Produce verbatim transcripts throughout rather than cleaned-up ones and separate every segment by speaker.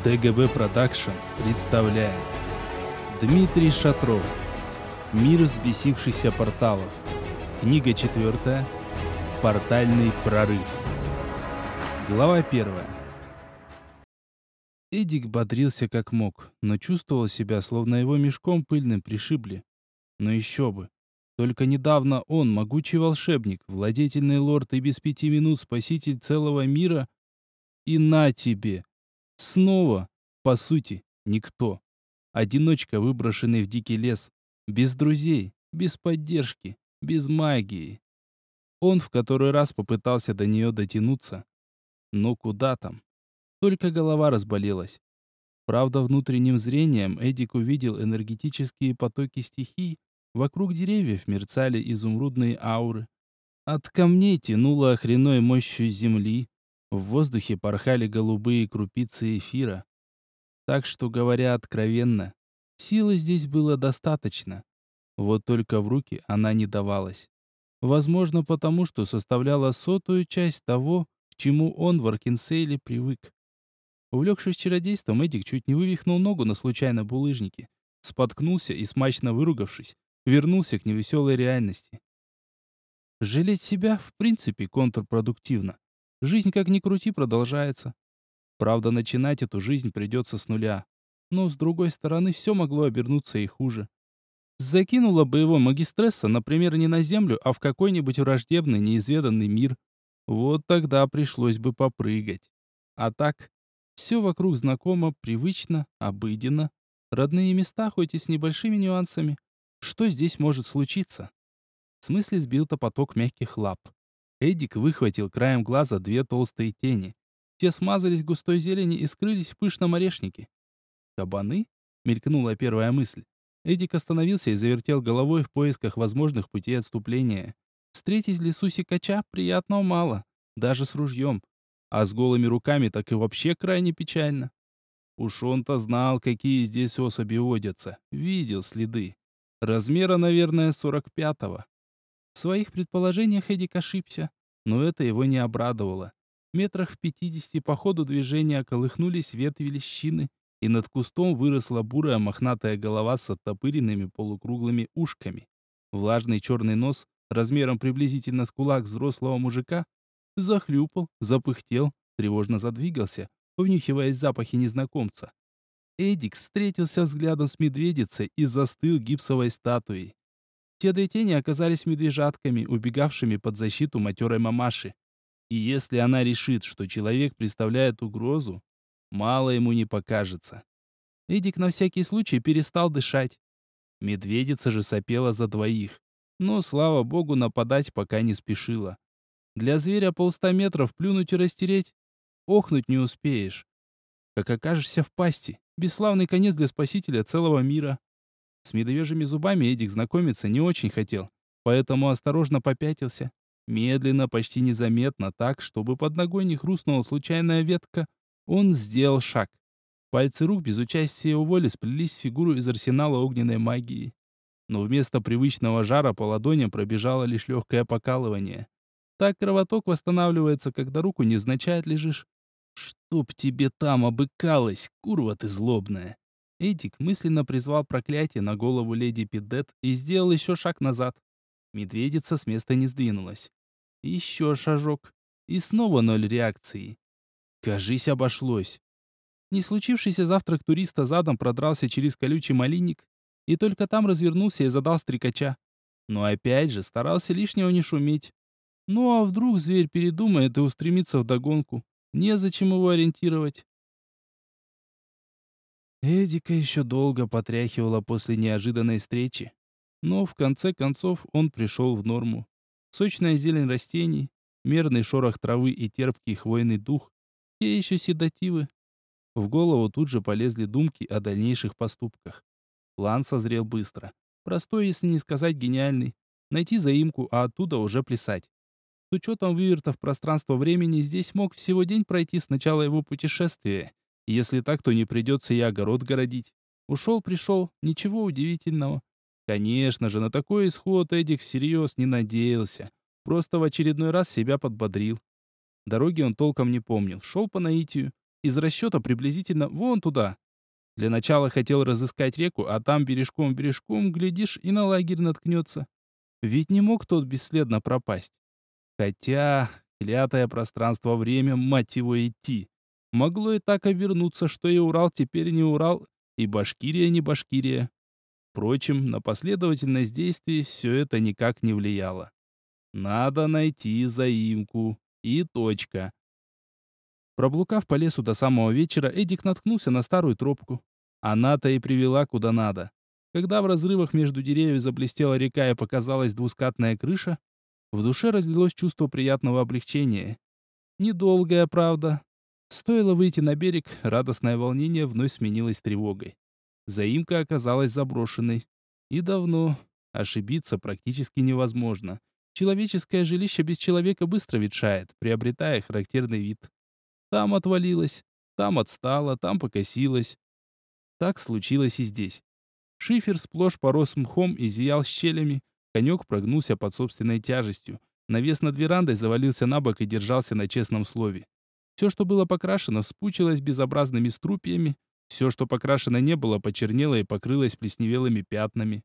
Speaker 1: ТГБ Продакшн представляет Дмитрий Шатров. Мир взбесившихся порталов. Книга четвертая. Портальный прорыв. Глава первая. Эдик бодрился как мог, но чувствовал себя, словно его мешком пыльным пришибли. Но еще бы. Только недавно он, могучий волшебник, владетельный лорд и без пяти минут спаситель целого мира, и на тебе! Снова, по сути, никто. Одиночка, выброшенный в дикий лес, без друзей, без поддержки, без магии. Он в который раз попытался до нее дотянуться, но куда там? Только голова разболелась. Правда, внутренним зрением Эдик увидел энергетические потоки стихий, вокруг деревьев мерцали изумрудные ауры. От камней тянуло охреной мощью земли, в воздухе порхали голубые крупицы эфира. Так что, говоря откровенно, силы здесь было достаточно. Вот только в руки она не давалась. Возможно, потому что составляла сотую часть того, к чему он в Аркенсейле привык. Увлекшись чародейством, Эдик чуть не вывихнул ногу на случайном булыжнике, споткнулся и, смачно выругавшись, вернулся к невеселой реальности. Жалеть себя, в принципе, контрпродуктивно. Жизнь, как ни крути, продолжается. Правда, начинать эту жизнь придется с нуля. Но, с другой стороны, все могло обернуться и хуже. Закинула бы его магистресса, например, не на Землю, а в какой-нибудь враждебный, неизведанный мир. Вот тогда пришлось бы попрыгать. А так, все вокруг знакомо, привычно, обыденно. Родные места, хоть и с небольшими нюансами. Что здесь может случиться? В смысле сбил-то поток мягких лап. Эдик выхватил краем глаза две толстые тени. Те смазались в густой зелени и скрылись в пышном орешнике. «Кабаны?» — мелькнула первая мысль. Эдик остановился и завертел головой в поисках возможных путей отступления. Встретить в лесу сикача приятного мало, даже с ружьем. А с голыми руками так и вообще крайне печально. Уж он-то знал, какие здесь особи водятся. Видел следы. Размера, наверное, сорок пятого. В своих предположениях Эдик ошибся, но это его не обрадовало. Метрах в пятидесяти по ходу движения колыхнулись ветви лещины, и над кустом выросла бурая мохнатая голова с оттопыренными полукруглыми ушками. Влажный черный нос, размером приблизительно с кулак взрослого мужика, захлюпал, запыхтел, тревожно задвигался, внюхиваясь запахи незнакомца. Эдик встретился взглядом с медведицей и застыл гипсовой статуей. Те две тени оказались медвежатками, убегавшими под защиту матерой мамаши. И если она решит, что человек представляет угрозу, мало ему не покажется. Эдик на всякий случай перестал дышать. Медведица же сопела за двоих, но, слава богу, нападать пока не спешила. Для зверя полста метров плюнуть и растереть, охнуть не успеешь. Как окажешься в пасти, бесславный конец для спасителя целого мира. С медвежьими зубами Эдик знакомиться не очень хотел, поэтому осторожно попятился. Медленно, почти незаметно, так, чтобы под ногой не хрустнула случайная ветка, он сделал шаг. Пальцы рук без участия его воли сплелись в фигуру из арсенала огненной магии. Но вместо привычного жара по ладоням пробежало лишь легкое покалывание. Так кровоток восстанавливается, когда руку невзначай отлежишь. «Чтоб тебе там обыкалось, курва ты злобная!» Эдик мысленно призвал проклятие на голову леди Пидет и сделал еще шаг назад. Медведица с места не сдвинулась. Еще шажок. И снова ноль реакции. Кажись, обошлось. Не случившийся завтрак туриста задом продрался через колючий малинник и только там развернулся и задал стрекача. Но опять же старался лишнего не шуметь. Ну а вдруг зверь передумает и устремится вдогонку? Незачем его ориентировать. Эдика еще долго потряхивало после неожиданной встречи, но в конце концов он пришел в норму. Сочная зелень растений, мерный шорох травы и терпкий хвойный дух, те еще седативы. В голову тут же полезли думки о дальнейших поступках. План созрел быстро. Простой, если не сказать гениальный. Найти заимку, а оттуда уже плясать. С учетом вывертов пространства-времени здесь мог всего день пройти с начала его путешествия. Если так, то не придется и огород городить. Ушел-пришел, ничего удивительного. Конечно же, на такой исход Эдик всерьез не надеялся. Просто в очередной раз себя подбодрил. Дороги он толком не помнил, шел по наитию. Из расчета приблизительно вон туда. Для начала хотел разыскать реку, а там бережком-бережком, глядишь, и на лагерь наткнется. Ведь не мог тот бесследно пропасть. Хотя, клятое пространство-время, мать его, идти. Могло и так обернуться, что и Урал теперь не Урал, и Башкирия не Башкирия. Впрочем, на последовательность действий все это никак не влияло. Надо найти заимку. И точка. Проблукав по лесу до самого вечера, Эдик наткнулся на старую тропку. Она-то и привела куда надо. Когда в разрывах между деревьев заблестела река и показалась двускатная крыша, в душе разлилось чувство приятного облегчения. Недолгое, правда. Стоило выйти на берег, радостное волнение вновь сменилось тревогой. Заимка оказалась заброшенной. И давно. Ошибиться практически невозможно. Человеческое жилище без человека быстро ветшает, приобретая характерный вид. Там отвалилось, там отстало, там покосилось. Так случилось и здесь. Шифер сплошь порос мхом и зиял щелями. Конек прогнулся под собственной тяжестью. Навес над верандой завалился на бок и держался на честном слове. Все, что было покрашено, вспучилось безобразными струпьями. Все, что покрашено не было, почернело и покрылось плесневелыми пятнами.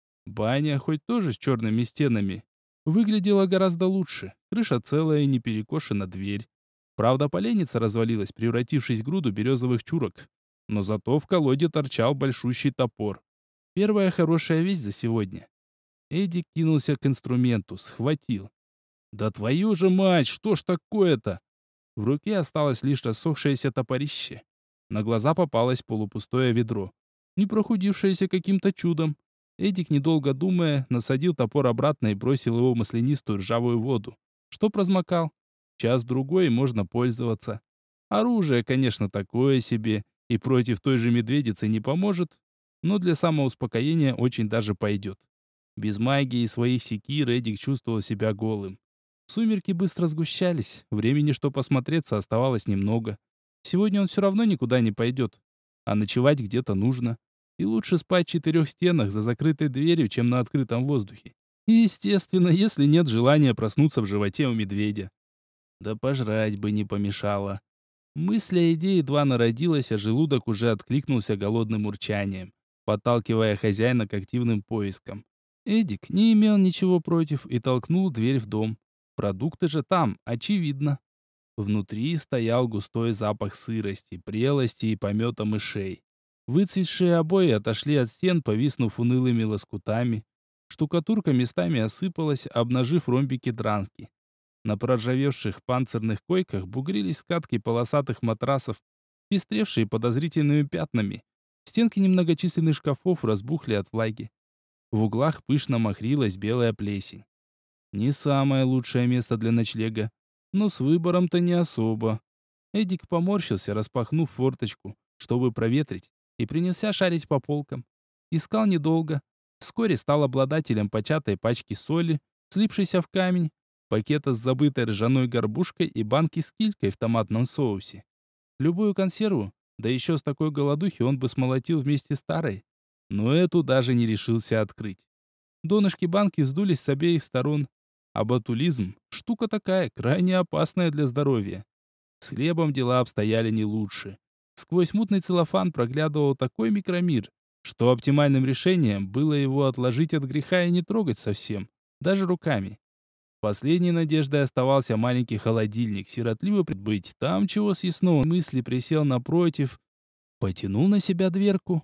Speaker 1: Баня, хоть тоже с черными стенами, выглядела гораздо лучше. Крыша целая и не перекошена дверь. Правда, поленница развалилась, превратившись в груду березовых чурок. Но зато в колоде торчал большущий топор. Первая хорошая вещь за сегодня. Эдик кинулся к инструменту, схватил. «Да твою же мать, что ж такое-то?» В руке осталось лишь рассохшееся топорище. На глаза попалось полупустое ведро, не прохудившееся каким-то чудом. Эдик, недолго думая, насадил топор обратно и бросил его в маслянистую ржавую воду. Чтоб размокал. Час-другой и можно пользоваться. Оружие, конечно, такое себе, и против той же медведицы не поможет, но для самоуспокоения очень даже пойдет. Без магии и своих секир Эдик чувствовал себя голым. Сумерки быстро сгущались, времени, что посмотреться, оставалось немного. Сегодня он все равно никуда не пойдет, а ночевать где-то нужно. И лучше спать в четырех стенах за закрытой дверью, чем на открытом воздухе. И, естественно, если нет желания проснуться в животе у медведя. Да пожрать бы не помешало. Мысль о еде едва народилась, а желудок уже откликнулся голодным урчанием, подталкивая хозяина к активным поискам. Эдик не имел ничего против и толкнул дверь в дом. Продукты же там, очевидно. Внутри стоял густой запах сырости, прелости и помета мышей. Выцветшие обои отошли от стен, повиснув унылыми лоскутами. Штукатурка местами осыпалась, обнажив ромбики дранки. На проржавевших панцирных койках бугрились скатки полосатых матрасов, пестревшие подозрительными пятнами. Стенки немногочисленных шкафов разбухли от влаги. В углах пышно махрилась белая плесень. Не самое лучшее место для ночлега, но с выбором-то не особо. Эдик поморщился, распахнув форточку, чтобы проветрить, и принялся шарить по полкам. Искал недолго. Вскоре стал обладателем початой пачки соли, слипшейся в камень, пакета с забытой ржаной горбушкой и банки с килькой в томатном соусе. Любую консерву, да еще с такой голодухи, он бы смолотил вместе с старой, но эту даже не решился открыть. Донышки банки вздулись с обеих сторон, а ботулизм — штука такая, крайне опасная для здоровья. С хлебом дела обстояли не лучше. Сквозь мутный целлофан проглядывал такой микромир, что оптимальным решением было его отложить от греха и не трогать совсем, даже руками. Последней надеждой оставался маленький холодильник, сиротливо прибыть. Там чего съестного мысли присел напротив, потянул на себя дверку.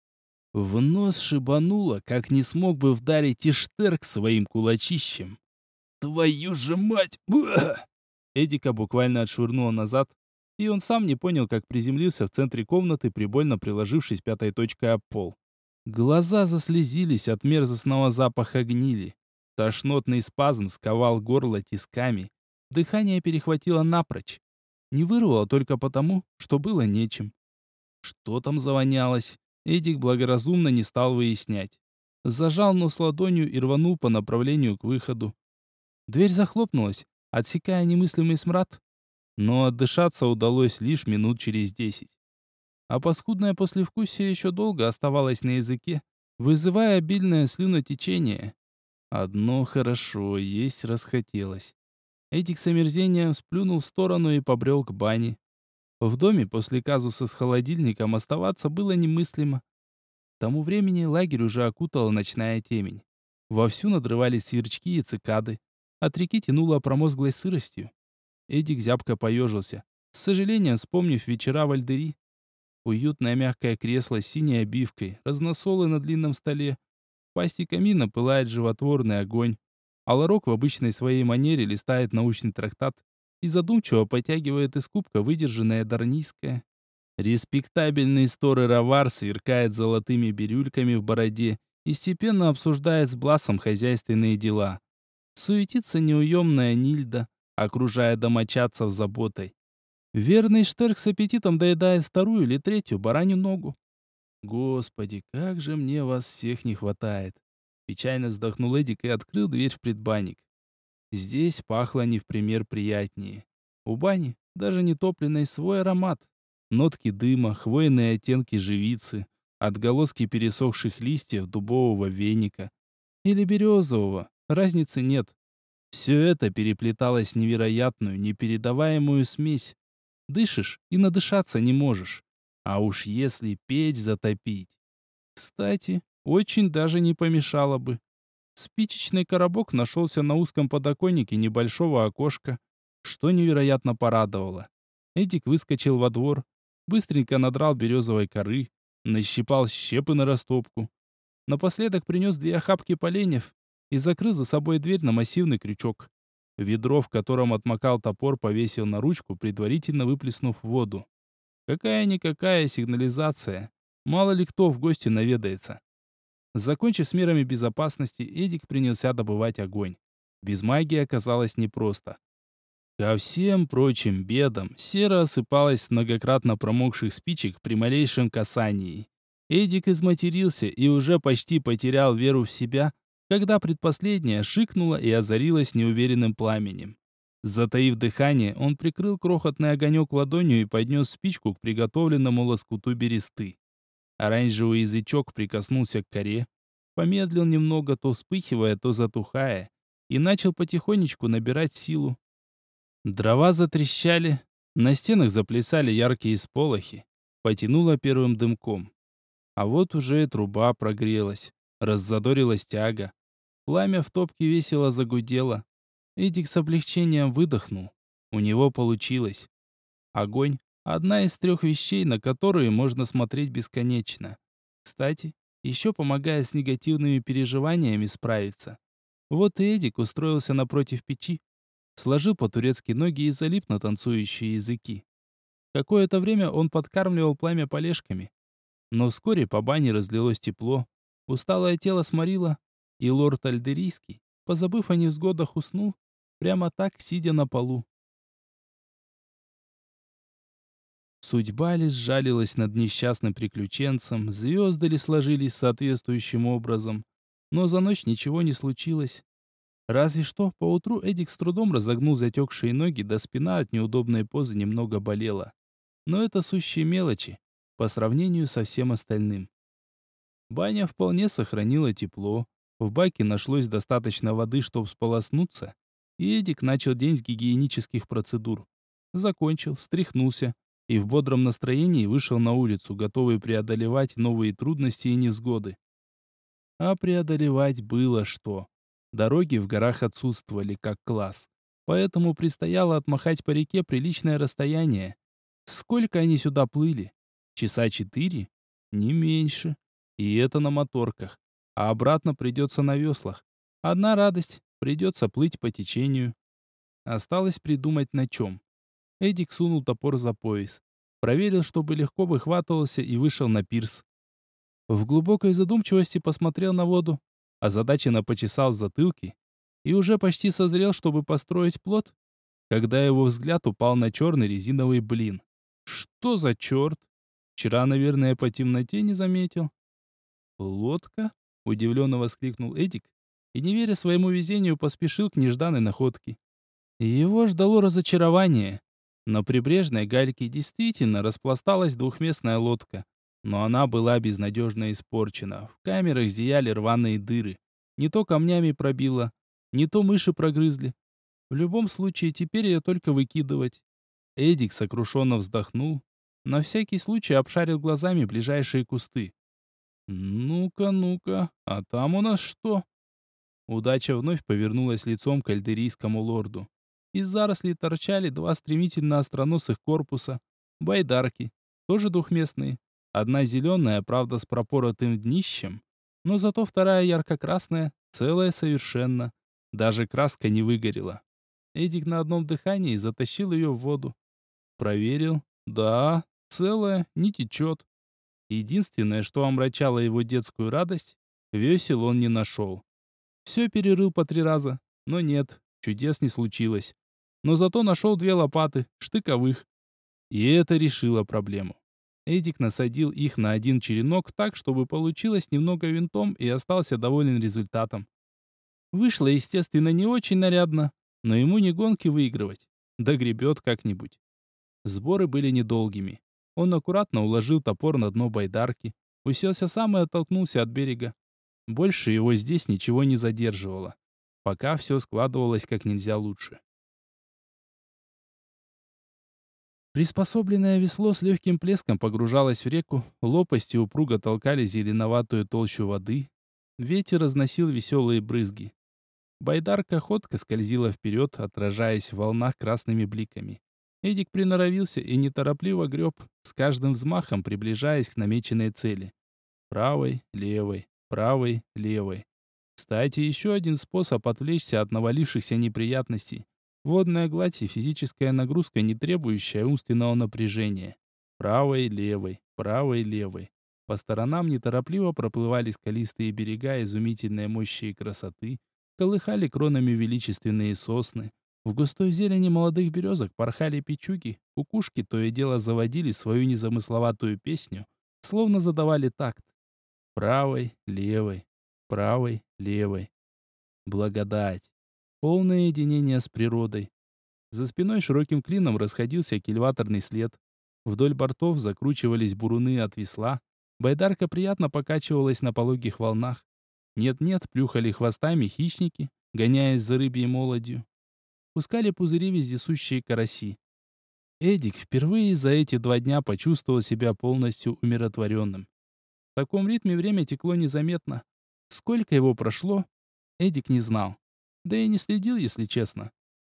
Speaker 1: В нос шибануло, как не смог бы вдарить Иштерк своим кулачищем. «Твою же мать!» Уah! Эдика буквально отшвырнуло назад, и он сам не понял, как приземлился в центре комнаты, прибольно приложившись пятой точкой об пол. Глаза заслезились от мерзостного запаха гнили. Тошнотный спазм сковал горло тисками. Дыхание перехватило напрочь. Не вырвало только потому, что было нечем. Что там завонялось? Эдик благоразумно не стал выяснять. Зажал нос ладонью и рванул по направлению к выходу. Дверь захлопнулась, отсекая немыслимый смрад, но отдышаться удалось лишь минут через десять. А паскудное послевкусие еще долго оставалось на языке, вызывая обильное слюнотечение. Одно хорошо, есть расхотелось. Эдик с омерзением сплюнул в сторону и побрел к бане. В доме после казуса с холодильником оставаться было немыслимо. К тому времени лагерь уже окутала ночная темень. Вовсю надрывались сверчки и цикады. От реки тянуло промозглой сыростью. Эдик зябко поежился, с сожалением вспомнив вечера в Альдери. Уютное мягкое кресло с синей обивкой, разносолы на длинном столе. В пасти камина пылает животворный огонь. А Ларок в обычной своей манере листает научный трактат и задумчиво потягивает из кубка выдержанное дарнийское. Респектабельный сторы-ровар сверкает золотыми бирюльками в бороде и степенно обсуждает с Бласом хозяйственные дела. Суетится неуемная Нильда, окружая домочадцев заботой. Верный Штерк с аппетитом доедает вторую или третью баранью ногу. «Господи, как же мне вас всех не хватает!» Печально вздохнул Эдик и открыл дверь в предбанник. Здесь пахло не в пример приятнее. У бани, даже не топленной, свой аромат. Нотки дыма, хвойные оттенки живицы, отголоски пересохших листьев дубового веника. Или березового, разницы нет. Все это переплеталось в невероятную, непередаваемую смесь. Дышишь и надышаться не можешь. А уж если печь затопить. Кстати, очень даже не помешало бы. Спичечный коробок нашелся на узком подоконнике небольшого окошка, что невероятно порадовало. Эдик выскочил во двор, быстренько надрал березовой коры, нащипал щепы на растопку. Напоследок принес две охапки поленьев и закрыл за собой дверь на массивный крючок. Ведро, в котором отмокал топор, повесил на ручку, предварительно выплеснув воду. Какая-никакая сигнализация. Мало ли кто в гости наведается. Закончив с мерами безопасности, Эдик принялся добывать огонь. Без магии оказалось непросто. Ко всем прочим бедам сера осыпалась с многократно промокших спичек при малейшем касании. Эдик изматерился и уже почти потерял веру в себя, когда предпоследняя шикнула и озарилась неуверенным пламенем. Затаив дыхание, он прикрыл крохотный огонек ладонью и поднес спичку к приготовленному лоскуту бересты. Оранжевый язычок прикоснулся к коре, помедлил немного, то вспыхивая, то затухая, и начал потихонечку набирать силу. Дрова затрещали, на стенах заплясали яркие сполохи, потянуло первым дымком. А вот уже и труба прогрелась, раззадорилась тяга. Пламя в топке весело загудело. Эдик с облегчением выдохнул. У него получилось. Огонь — одна из трех вещей, на которые можно смотреть бесконечно. Кстати, еще помогает с негативными переживаниями справиться. Вот и Эдик устроился напротив печи, сложил по-турецки ноги и залип на танцующие языки. Какое-то время он подкармливал пламя полежками. Но вскоре по бане разлилось тепло, усталое тело сморило, и лорд Альдерийский, позабыв о невзгодах, уснул, прямо так, сидя на полу. Судьба ли сжалилась над несчастным приключенцем, звезды ли сложились соответствующим образом, но за ночь ничего не случилось. Разве что поутру Эдик с трудом разогнул затекшие ноги, да спина от неудобной позы немного болела. Но это сущие мелочи по сравнению со всем остальным. Баня вполне сохранила тепло, в баке нашлось достаточно воды, чтобы сполоснуться, и Эдик начал день с гигиенических процедур. Закончил, встряхнулся и в бодром настроении вышел на улицу, готовый преодолевать новые трудности и невзгоды. А преодолевать было что. Дороги в горах отсутствовали как класс, поэтому предстояло отмахать по реке приличное расстояние. Сколько они сюда плыли? Часа четыре? Не меньше. И это на моторках. А обратно придется на веслах. Одна радость — придется плыть по течению. Осталось придумать на чем. Эдик сунул топор за пояс, проверил, чтобы легко выхватывался, и вышел на пирс. В глубокой задумчивости посмотрел на воду, озадаченно почесал в затылке и уже почти созрел, чтобы построить плот, когда его взгляд упал на черный резиновый блин. Что за черт? Вчера, наверное, по темноте не заметил. «Лодка?» — удивленно воскликнул Эдик и, не веря своему везению, поспешил к нежданной находке. Его ждало разочарование. На прибрежной гальке действительно распласталась двухместная лодка, но она была безнадежно испорчена. В камерах зияли рваные дыры. Не то камнями пробило, не то мыши прогрызли. В любом случае, теперь ее только выкидывать. Эдик сокрушенно вздохнул, на всякий случай обшарил глазами ближайшие кусты. «Ну-ка, ну-ка, а там у нас что?» Удача вновь повернулась лицом к альдерийскому лорду. Из зарослей торчали два стремительно остроносых корпуса, байдарки, тоже двухместные. Одна зеленая, правда, с пропоротым днищем, но зато вторая ярко-красная, целая совершенно. Даже краска не выгорела. Эдик на одном дыхании затащил ее в воду. Проверил. Да, целая, не течет. Единственное, что омрачало его детскую радость, весел он не нашел. Все перерыл по три раза, но нет, чудес не случилось. Но зато нашел две лопаты, штыковых. И это решило проблему. Эдик насадил их на один черенок так, чтобы получилось немного винтом, и остался доволен результатом. Вышло, естественно, не очень нарядно, но ему не гонки выигрывать. Да гребет как-нибудь. Сборы были недолгими. Он аккуратно уложил топор на дно байдарки, уселся сам и оттолкнулся от берега. Больше его здесь ничего не задерживало. Пока все складывалось как нельзя лучше. Приспособленное весло с легким плеском погружалось в реку, лопасти упруго толкали зеленоватую толщу воды. Ветер разносил веселые брызги. Байдарка ходко скользила вперед, отражаясь в волнах красными бликами. Эдик приноровился и неторопливо греб, с каждым взмахом приближаясь к намеченной цели. Правой, левой, правой, левой. Кстати, еще один способ отвлечься от навалившихся неприятностей. Водная гладь и физическая нагрузка, не требующая умственного напряжения. Правой, левой, правой, левой. По сторонам неторопливо проплывали скалистые берега изумительной мощи и красоты, колыхали кронами величественные сосны. В густой зелени молодых березок порхали печуги, кукушки то и дело заводили свою незамысловатую песню, словно задавали такт. Правой, левой, правой, левой. Благодать. Полное единение с природой. За спиной широким клином расходился кильваторный след. Вдоль бортов закручивались буруны от весла. Байдарка приятно покачивалась на пологих волнах. Нет-нет, плюхали хвостами хищники, гоняясь за рыбьей молодью. Пускали пузыри вездесущие караси. Эдик впервые за эти два дня почувствовал себя полностью умиротворенным. В таком ритме время текло незаметно. Сколько его прошло, Эдик не знал. Да и не следил, если честно.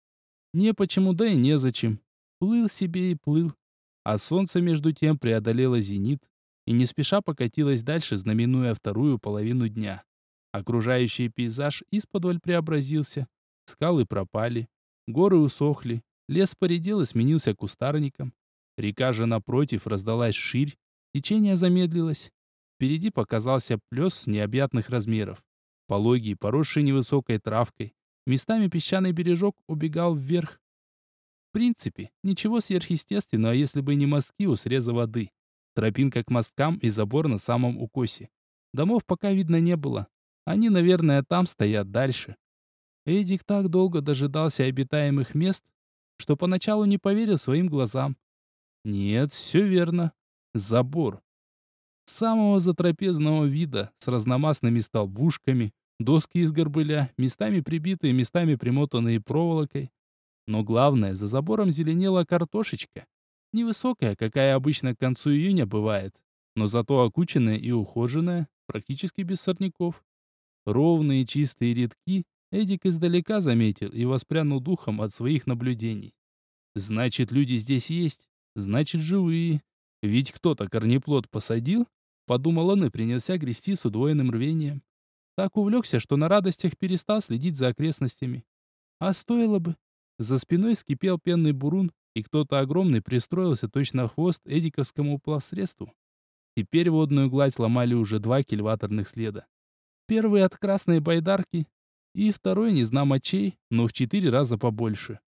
Speaker 1: Не почему, да и незачем. Плыл себе и плыл. А солнце между тем преодолело зенит и не спеша покатилось дальше, знаменуя вторую половину дня. Окружающий пейзаж исподволь преобразился. Скалы пропали, горы усохли, лес поредел и сменился кустарником. Река же напротив раздалась ширь, течение замедлилось. Впереди показался плес необъятных размеров. Пологий, поросший невысокой травкой. Местами песчаный бережок убегал вверх. В принципе, ничего сверхъестественного, если бы не мостки у среза воды. Тропинка к мосткам и забор на самом укосе. Домов пока видно не было. Они, наверное, там стоят дальше. Эдик так долго дожидался обитаемых мест, что поначалу не поверил своим глазам. Нет, все верно. Забор. Самого затрапезного вида, с разномастными столбушками, доски из горбыля, местами прибитые, местами примотанные проволокой. Но главное, за забором зеленела картошечка. Невысокая, какая обычно к концу июня бывает, но зато окученная и ухоженная, практически без сорняков. Ровные чистые рядки Эдик издалека заметил и воспрянул духом от своих наблюдений. Значит, люди здесь есть, значит, живые. Ведь кто-то корнеплод посадил, подумал он и принялся грести с удвоенным рвением. Так увлекся, что на радостях перестал следить за окрестностями. А стоило бы. За спиной скипел пенный бурун, и кто-то огромный пристроился точно в хвост эдиковскому плавсредству. Теперь водную гладь ломали уже два кильваторных следа. Первый от красной байдарки, и второй не знамо чей, но в четыре раза побольше.